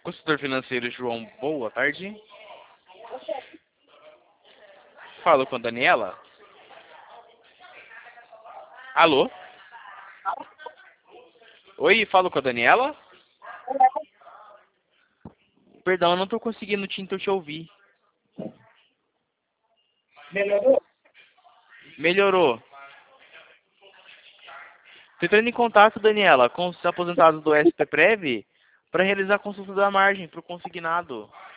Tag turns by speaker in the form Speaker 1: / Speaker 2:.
Speaker 1: Consultor financeiro João, boa tarde. Falo com a Daniela. Alô? Oi, falo com a Daniela? Perdão, eu não tô conseguindo te ouvir.
Speaker 2: Melhorou?
Speaker 1: Melhorou. Tô entrando em contato, Daniela, com os aposentados do SPPrev para realizar a consulta da margem para o consignado.